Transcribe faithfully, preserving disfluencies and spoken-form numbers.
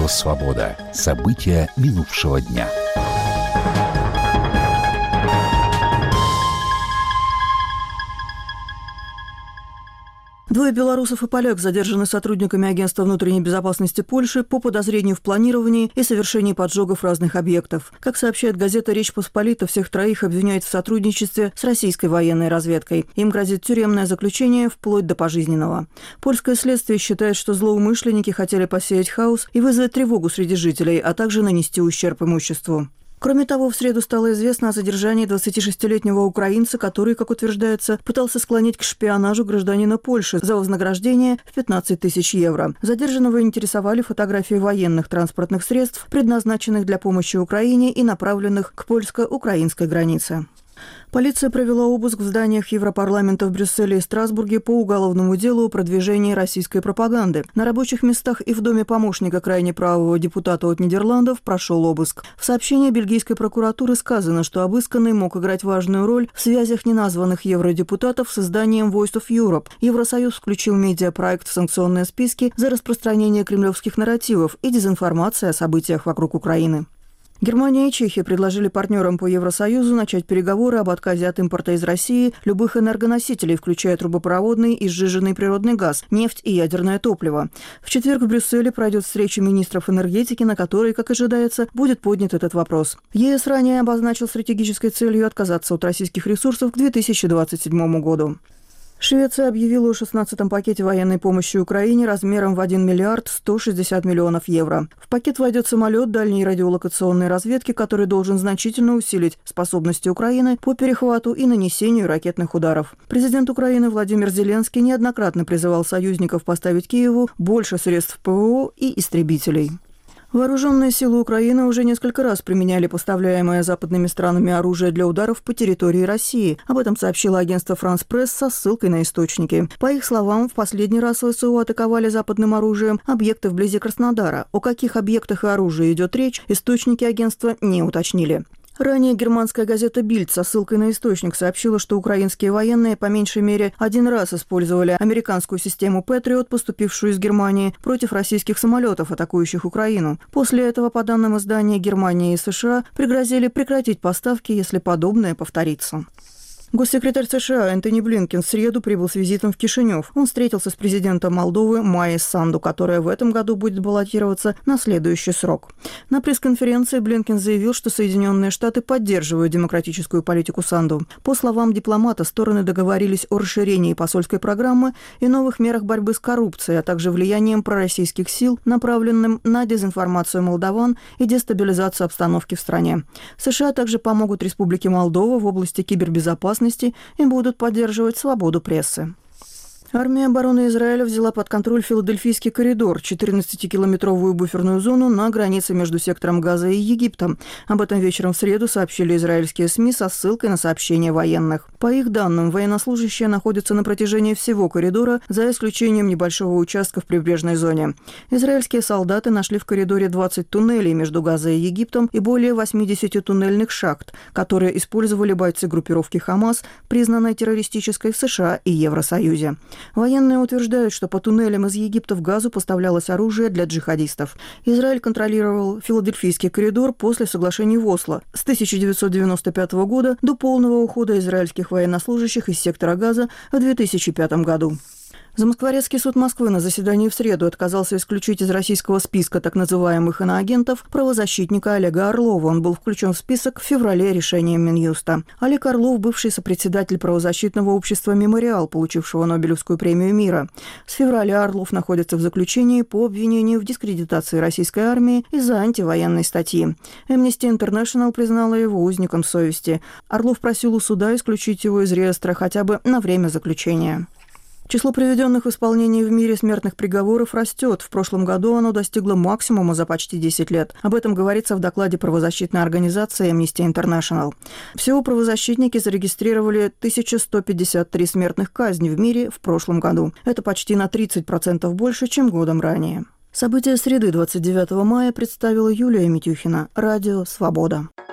Радио «Свобода». События минувшего дня. Двое белорусов и поляк задержаны сотрудниками Агентства внутренней безопасности Польши по подозрению в планировании и совершении поджогов разных объектов. Как сообщает газета «Речь Посполита», всех троих обвиняют в сотрудничестве с российской военной разведкой. Им грозит тюремное заключение вплоть до пожизненного. Польское следствие считает, что злоумышленники хотели посеять хаос и вызвать тревогу среди жителей, а также нанести ущерб имуществу. Кроме того, в среду стало известно о задержании двадцатишестилетнего украинца, который, как утверждается, пытался склонить к шпионажу гражданина Польши за вознаграждение в пятнадцать тысяч евро. Задержанного интересовали фотографии военных транспортных средств, предназначенных для помощи Украине и направленных к польско-украинской границе. Полиция провела обыск в зданиях Европарламента в Брюсселе и Страсбурге по уголовному делу о продвижении российской пропаганды. На рабочих местах и в доме помощника крайне правого депутата от Нидерландов прошел обыск. В сообщении бельгийской прокуратуры сказано, что обысканный мог играть важную роль в связях неназванных евродепутатов с изданием Voice of Europe. Евросоюз включил медиапроект в санкционные списки за распространение кремлевских нарративов и дезинформации о событиях вокруг Украины. Германия и Чехия предложили партнерам по Евросоюзу начать переговоры об отказе от импорта из России любых энергоносителей, включая трубопроводный и сжиженный природный газ, нефть и ядерное топливо. В четверг в Брюсселе пройдет встреча министров энергетики, на которой, как ожидается, будет поднят этот вопрос. ЕС ранее обозначил стратегической целью отказаться от российских ресурсов к две тысячи двадцать седьмому году. Швеция объявила о шестнадцатом пакете военной помощи Украине размером в один миллиард сто шестьдесят миллионов евро. В пакет войдет самолет дальней радиолокационной разведки, который должен значительно усилить способности Украины по перехвату и нанесению ракетных ударов. Президент Украины Владимир Зеленский неоднократно призывал союзников поставить Киеву больше средств ПВО и истребителей. Вооруженные силы Украины уже несколько раз применяли поставляемое западными странами оружие для ударов по территории России. Об этом сообщило агентство «Франс Пресс» со ссылкой на источники. По их словам, в последний раз ВСУ атаковали западным оружием объекты вблизи Краснодара. О каких объектах и оружии идет речь, источники агентства не уточнили. Ранее германская газета «Бильд» со ссылкой на источник сообщила, что украинские военные по меньшей мере один раз использовали американскую систему «Патриот», поступившую из Германии, против российских самолетов, атакующих Украину. После этого, по данным издания, Германия и США пригрозили прекратить поставки, если подобное повторится. Госсекретарь США Энтони Блинкен в среду прибыл с визитом в Кишинев. Он встретился с президентом Молдовы Майей Санду, которая в этом году будет баллотироваться на следующий срок. На пресс-конференции Блинкен заявил, что Соединенные Штаты поддерживают демократическую политику Санду. По словам дипломата, стороны договорились о расширении посольской программы и новых мерах борьбы с коррупцией, а также влиянием пророссийских сил, направленным на дезинформацию молдаван и дестабилизацию обстановки в стране. США также помогут Республике Молдова в области кибербезопасности и будут поддерживать свободу прессы. Армия обороны Израиля взяла под контроль Филадельфийский коридор, четырнадцатикилометровую буферную зону на границе между сектором Газа и Египтом. Об этом вечером в среду сообщили израильские СМИ со ссылкой на сообщения военных. По их данным, военнослужащие находятся на протяжении всего коридора, за исключением небольшого участка в прибрежной зоне. Израильские солдаты нашли в коридоре двадцать туннелей между Газой и Египтом и более восемьдесят туннельных шахт, которые использовали бойцы группировки «Хамас», признанной террористической в США и Евросоюзе. Военные утверждают, что по туннелям из Египта в Газу поставлялось оружие для джихадистов. Израиль контролировал Филадельфийский коридор после соглашений в Осло с тысяча девятьсот девяносто пятого года до полного ухода израильских военнослужащих из сектора Газа в две тысячи пятом году. Замоскворецкий суд Москвы на заседании в среду отказался исключить из российского списка так называемых иноагентов правозащитника Олега Орлова. Он был включен в список в феврале решением Минюста. Олег Орлов – бывший сопредседатель правозащитного общества «Мемориал», получившего Нобелевскую премию мира. С февраля Орлов находится в заключении по обвинению в дискредитации российской армии из-за антивоенной статьи. Amnesty International признала его узником совести. Орлов просил у суда исключить его из реестра хотя бы на время заключения. Число приведенных в исполнение в мире смертных приговоров растет. В прошлом году оно достигло максимума за почти десять лет. Об этом говорится в докладе правозащитной организации Amnesty International. Всего правозащитники зарегистрировали тысяча сто пятьдесят три смертных казни в мире в прошлом году. Это почти на тридцать процентов больше, чем годом ранее. События среды двадцать девятого мая представила Юлия Митюхина. Радио «Свобода».